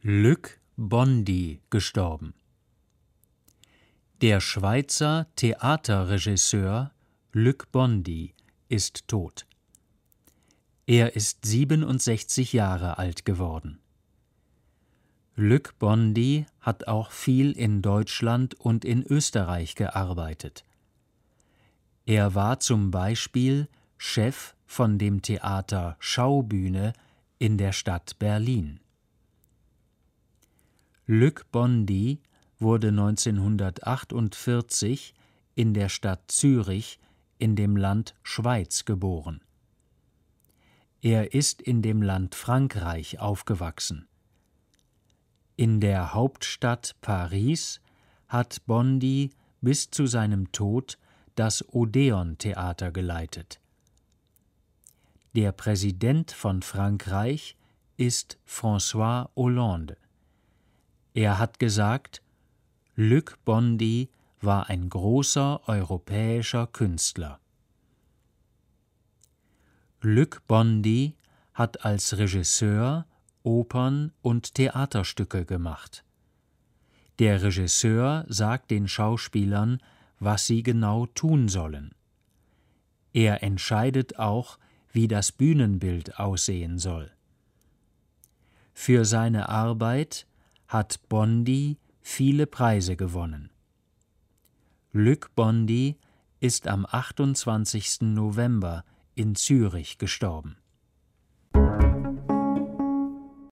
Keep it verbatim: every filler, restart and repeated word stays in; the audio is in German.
Luc Bondy gestorben. Der Schweizer Theaterregisseur Luc Bondy ist tot. Er ist siebenundsechzig Jahre alt geworden. Luc Bondy hat auch viel in Deutschland und in Österreich gearbeitet. Er war zum Beispiel Chef von dem Theater Schaubühne in der Stadt Berlin. Luc Bondy wurde neunzehnhundertachtundvierzig in der Stadt Zürich in dem Land Schweiz geboren. Er ist in dem Land Frankreich aufgewachsen. In der Hauptstadt Paris hat Bondy bis zu seinem Tod das Odeon-Theater geleitet. Der Präsident von Frankreich ist François Hollande. Er hat gesagt, Luc Bondy war ein großer europäischer Künstler. Luc Bondy hat als Regisseur Opern und Theaterstücke gemacht. Der Regisseur sagt den Schauspielern, was sie genau tun sollen. Er entscheidet auch, wie das Bühnenbild aussehen soll. Für seine Arbeit hat Bondy viele Preise gewonnen. Luc Bondy ist am achtundzwanzigsten November in Zürich gestorben.